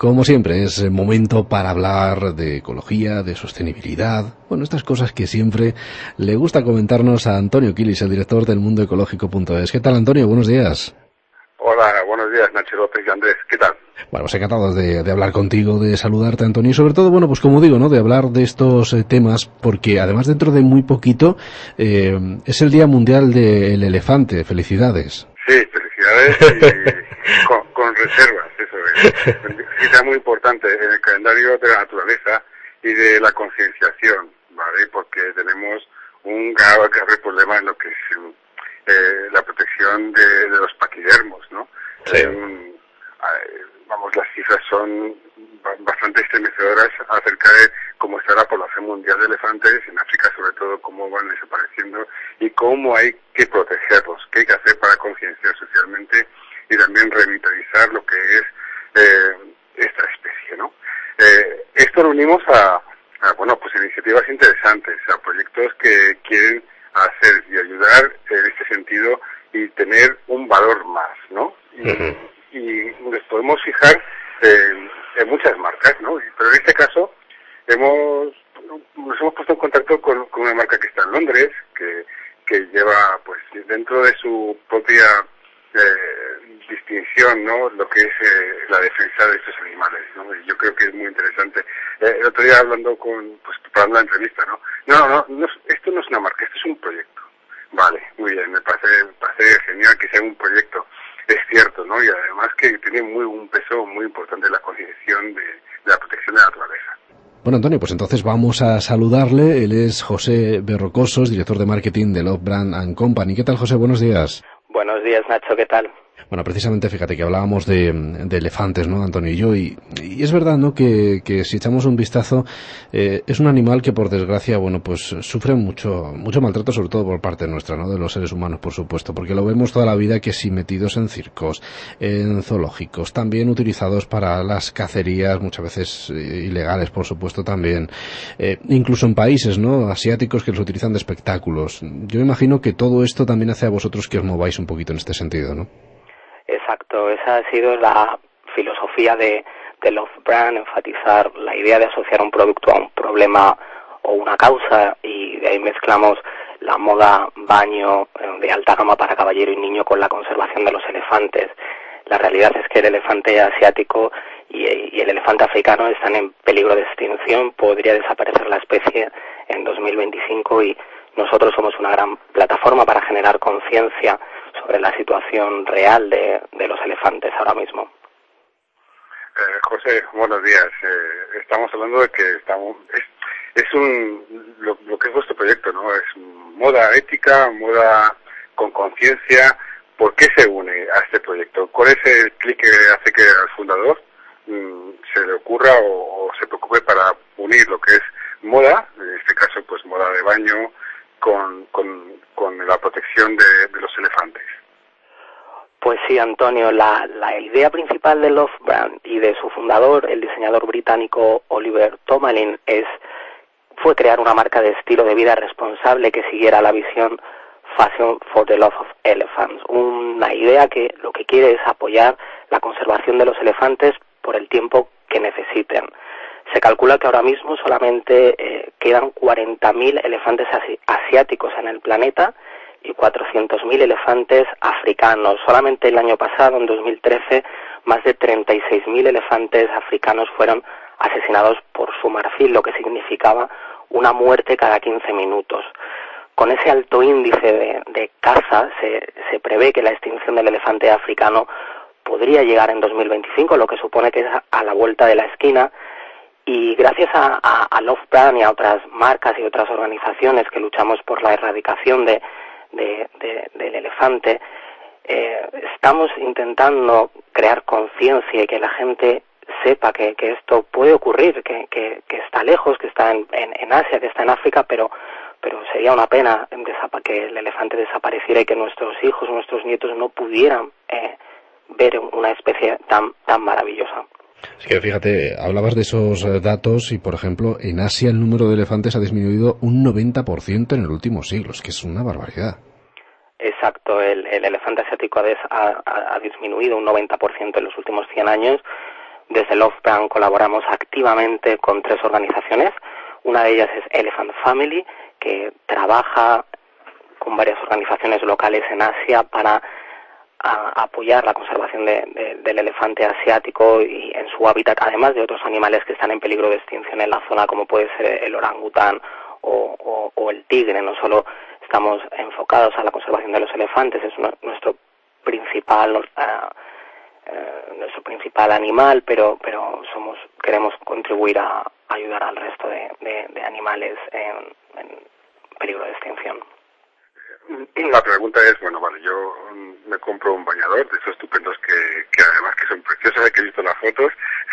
Como siempre, es momento para hablar de ecología, de sostenibilidad, bueno, estas cosas que siempre le gusta comentarnos a Antonio Quilis, el director del mundoecológico.es. ¿Qué tal, Antonio? Buenos días. Hola, buenos días, Nacho López y Andrés. ¿Qué tal? Bueno, pues encantado de hablar contigo, de saludarte, Antonio, y sobre todo, bueno, pues como digo, ¿no?, de hablar de estos temas, porque además dentro de muy poquito es el Día Mundial del Elefante. Felicidades. Sí, felicidades y con reservas, eso es. Es cita muy importante en el calendario de la naturaleza y de la concienciación, ¿vale? Porque tenemos un grave problema en lo que es la protección de los paquidermos, ¿no? Sí. Vamos, las cifras son bastante estremecedoras acerca de cómo está la población mundial de elefantes, en África sobre todo, cómo van desapareciendo y cómo hay que protegerlos, qué hay que hacer para concienciar socialmente y también revitalizar lo que es esta especie, ¿no? Esto lo unimos a iniciativas interesantes, a proyectos que quieren hacer y ayudar en este sentido y tener un valor más, ¿no? Y nos podemos fijar en muchas marcas, ¿no? Pero en este caso nos hemos puesto en contacto con una marca que está en Londres, que lleva, pues, dentro de su propia distinción, ¿no?, lo que es la defensa de estos animales, ¿no? Y yo creo que es muy interesante. El otro día hablando preparando la entrevista, ¿no? No, esto no es una marca, esto es un proyecto. Vale, muy bien, me parece genial que sea un proyecto. Es cierto, ¿no? Y además que tiene un peso muy importante en la concienciación de la protección de la naturaleza. Bueno, Antonio, pues entonces vamos a saludarle. Él es José Berrocosos, director de marketing de Love Brand & Company. ¿Qué tal, José? Buenos días. Buenos días, Nacho, ¿qué tal? Bueno, precisamente, fíjate que hablábamos de elefantes, ¿no, Antonio y yo? Y es verdad, ¿no?, que si echamos un vistazo, es un animal que, por desgracia, bueno, pues sufre mucho maltrato, sobre todo por parte nuestra, ¿no?, de los seres humanos, por supuesto, porque lo vemos toda la vida, que sí, metidos en circos, en zoológicos, también utilizados para las cacerías, muchas veces ilegales, por supuesto, también, incluso en países, ¿no?, asiáticos, que los utilizan de espectáculos. Yo imagino que todo esto también hace a vosotros que os mováis un poquito en este sentido, ¿no? Exacto, esa ha sido la filosofía de Love Brand, enfatizar la idea de asociar un producto a un problema o una causa, y de ahí mezclamos la moda baño de alta gama para caballero y niño con la conservación de los elefantes. La realidad es que el elefante asiático y el elefante africano están en peligro de extinción. Podría desaparecer la especie en 2025 y nosotros somos una gran plataforma para generar conciencia sobre la situación real de los elefantes ahora mismo. José, buenos días. Estamos hablando de que lo que es vuestro proyecto, ¿no? Es moda ética, moda con conciencia. ¿Por qué se une a este proyecto? ¿Cuál es el clic que hace que al fundador se le ocurra o se preocupe para unir lo que es moda, en este caso pues moda de baño, con la protección de los elefantes? Pues sí, Antonio, la idea principal de Love Brand y de su fundador, el diseñador británico Oliver Tomalin, fue crear una marca de estilo de vida responsable que siguiera la visión Fashion for the Love of Elephants, una idea que lo que quiere es apoyar la conservación de los elefantes por el tiempo que necesiten. Se calcula que ahora mismo solamente quedan 40.000 elefantes asiáticos en el planeta y 400.000 elefantes africanos. Solamente el año pasado, en 2013, más de 36.000 elefantes africanos fueron asesinados por su marfil, lo que significaba una muerte cada 15 minutos. Con ese alto índice de caza, se prevé que la extinción del elefante africano podría llegar en 2025, lo que supone que es a la vuelta de la esquina. Y gracias a Love Brand y a otras marcas y otras organizaciones que luchamos por la erradicación del elefante, estamos intentando crear conciencia y que la gente sepa que esto puede ocurrir, que está lejos, que está en Asia, que está en África, pero sería una pena que el elefante desapareciera y que nuestros hijos, nuestros nietos no pudieran ver una especie tan maravillosa. Es que fíjate, hablabas de esos datos y, por ejemplo, en Asia el número de elefantes ha disminuido un 90% en el último siglo, es que es una barbaridad. Exacto, el elefante asiático ha disminuido un 90% en los últimos 100 años, desde Love Brand colaboramos activamente con 3 organizaciones. Una de ellas es Elephant Family, que trabaja con varias organizaciones locales en Asia para apoyar la conservación del elefante asiático y en su hábitat, además de otros animales que están en peligro de extinción en la zona, como puede ser el orangután o el tigre. No solo estamos enfocados a la conservación de los elefantes, es nuestro principal animal, pero queremos contribuir a ayudar al resto de animales en peligro de extinción. La pregunta es, bueno, vale, yo me compro un bañador de esos estupendos que además que son preciosos, que he visto las fotos,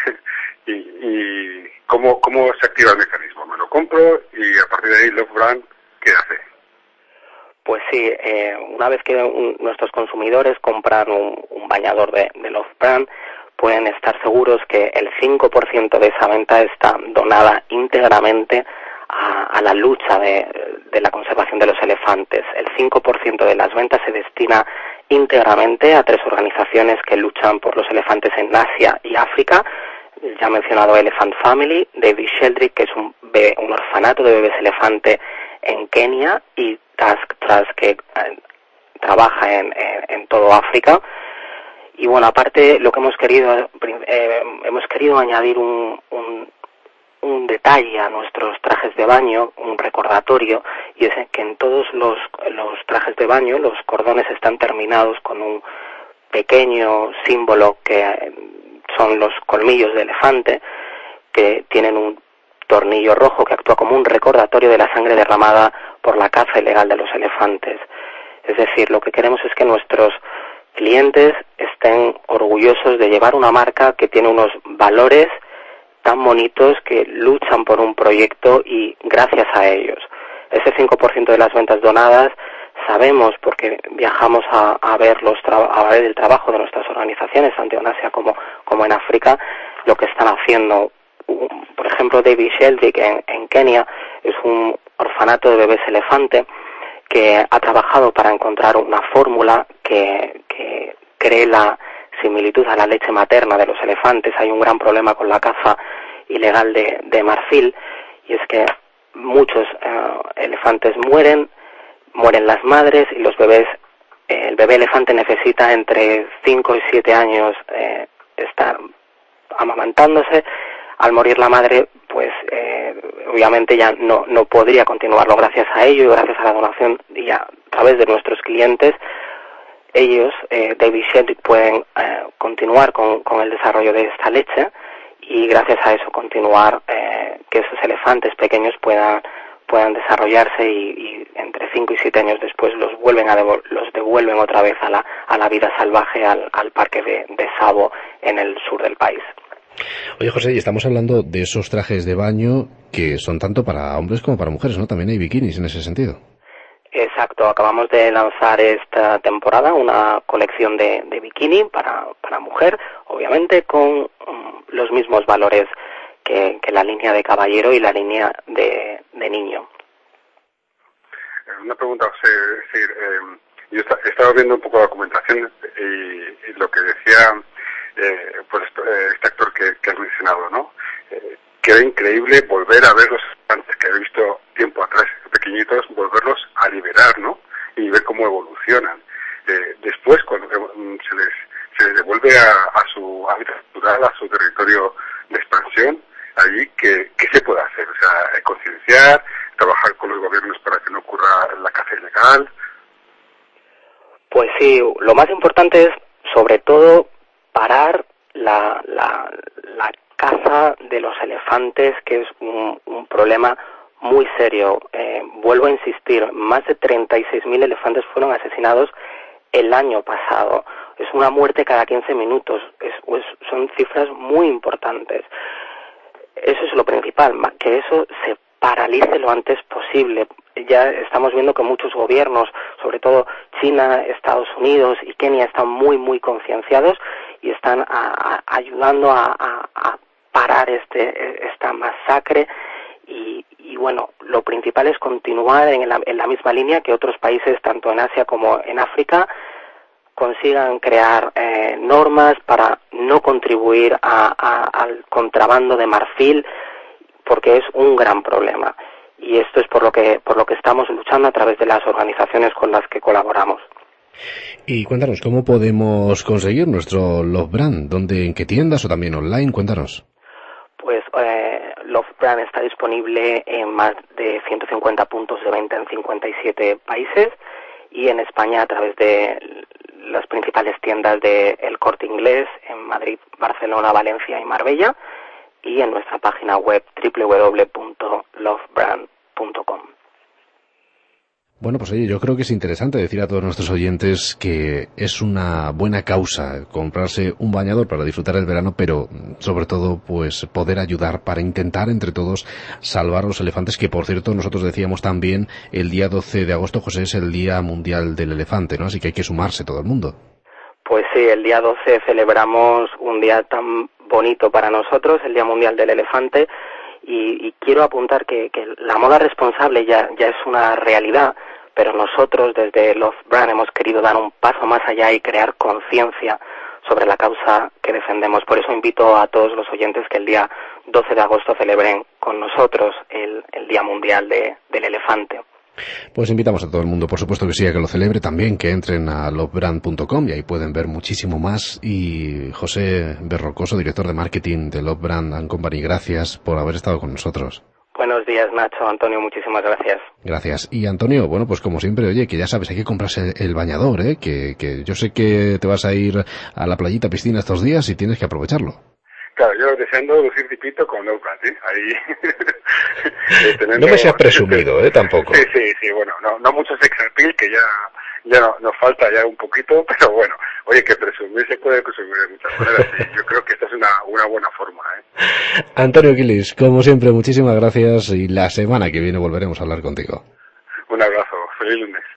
y ¿cómo se activa el mecanismo? Me lo compro y a partir de ahí Love Brand, ¿qué hace? Pues sí, una vez que nuestros consumidores compran un bañador de Love Brand, pueden estar seguros que el 5% de esa venta está donada íntegramente a la lucha de la conservación de los elefantes. El 5% de las ventas se destina íntegramente a 3 organizaciones que luchan por los elefantes en Asia y África. Ya he mencionado Elephant Family, David Sheldrick, que es un orfanato de bebés elefante en Kenia, y Task Trust, que trabaja en todo África. Y bueno, aparte lo que hemos querido añadir un detalle a nuestros trajes de baño, un recordatorio, y es que en todos los trajes de baño los cordones están terminados con un pequeño símbolo que son los colmillos de elefante, que tienen un tornillo rojo que actúa como un recordatorio de la sangre derramada por la caza ilegal de los elefantes. Es decir, lo que queremos es que nuestros clientes estén orgullosos de llevar una marca que tiene unos valores tan bonitos, que luchan por un proyecto, y gracias a ellos. Ese 5% de las ventas donadas, sabemos, porque viajamos a ver el trabajo de nuestras organizaciones, tanto en Asia como en África, lo que están haciendo. Por ejemplo, David Sheldrick en Kenia es un orfanato de bebés elefante que ha trabajado para encontrar una fórmula que cree la similitud a la leche materna de los elefantes. Hay un gran problema con la caza ilegal de marfil, y es que muchos elefantes mueren las madres, y los bebés, el bebé elefante necesita entre 5 y 7 años estar amamantándose. Al morir la madre, pues obviamente ya no podría continuarlo. Gracias a ello y gracias a la donación y a través de nuestros clientes, ellos, David Sheldrick, pueden continuar con el desarrollo de esta leche, y gracias a eso continuar que esos elefantes pequeños puedan desarrollarse, y entre 5 y 7 años después los devuelven otra vez a la vida salvaje, al parque de Tsavo en el sur del país. Oye, José, y estamos hablando de esos trajes de baño que son tanto para hombres como para mujeres, ¿no? También hay bikinis en ese sentido. Exacto, acabamos de lanzar esta temporada una colección de bikini para mujer, obviamente con los mismos valores que la línea de caballero y la línea de niño. Una pregunta, José, es decir, yo estaba viendo un poco la documentación y lo que decía pues este actor que has mencionado, ¿no? Que era increíble volver a ver los elefantes que he visto tiempo atrás, pequeñitos, volverlos a liberar, ¿no? Y ver cómo evolucionan. Después, cuando se les devuelve a su hábitat natural, a su territorio de expansión, allí, ¿qué se puede hacer? O sea, concienciar, trabajar con los gobiernos para que no ocurra la caza ilegal. Pues sí, lo más importante es, sobre todo, parar la caza de los elefantes, que es un problema muy serio. Vuelvo a insistir, más de 36.000 elefantes fueron asesinados el año pasado. Es una muerte cada 15 minutos. Son cifras muy importantes. Eso es lo principal, que eso se paralice lo antes posible. Ya estamos viendo que muchos gobiernos, sobre todo China, Estados Unidos y Kenia, están muy concienciados y están ayudando a parar esta masacre. Y bueno, lo principal es continuar en la misma línea que otros países, tanto en Asia como en África, consigan crear normas para no contribuir al contrabando de marfil, porque es un gran problema. Y esto es por lo que estamos luchando a través de las organizaciones con las que colaboramos. Y cuéntanos, ¿cómo podemos conseguir nuestro Love Brand? ¿Dónde, en qué tiendas o también online? Cuéntanos. Pues Love Brand está disponible en más de 150 puntos de venta en 57 países y en España a través de las principales tiendas de El Corte Inglés en Madrid, Barcelona, Valencia y Marbella, y en nuestra página web www.lovebrand.com. Bueno, pues oye, yo creo que es interesante decir a todos nuestros oyentes que es una buena causa comprarse un bañador para disfrutar el verano, pero sobre todo pues poder ayudar para intentar entre todos salvar los elefantes, que por cierto nosotros decíamos también el día 12 de agosto, José, es el Día Mundial del Elefante, ¿no? Así que hay que sumarse todo el mundo. Pues sí, el día 12 celebramos un día tan bonito para nosotros, el Día Mundial del Elefante, y quiero apuntar que la moda responsable ya es una realidad, pero nosotros desde Love Brand hemos querido dar un paso más allá y crear conciencia sobre la causa que defendemos. Por eso invito a todos los oyentes que el día 12 de agosto celebren con nosotros el Día Mundial del Elefante. Pues invitamos a todo el mundo, por supuesto que sí, a que lo celebre también, que entren a lovebrand.com y ahí pueden ver muchísimo más. Y José Berrocoso, director de marketing de Love Brand & Company, gracias por haber estado con nosotros. Buenos días, Nacho. Antonio, muchísimas gracias. Gracias. Y Antonio, bueno, pues como siempre, oye, que ya sabes, hay que comprarse el bañador, que yo sé que te vas a ir a la playita, piscina estos días y tienes que aprovecharlo. Claro, yo deseando lucir tipito con Love Brand, ¿eh? Ahí... no me seas presumido, tampoco. Sí, bueno, no mucho sex appeal, que ya nos falta ya un poquito, pero bueno, oye, que presumir se puede presumir de muchas maneras, y yo creo que esta es una buena fórmula, Antonio Quilis, como siempre, muchísimas gracias y la semana que viene volveremos a hablar contigo. Un abrazo, feliz lunes.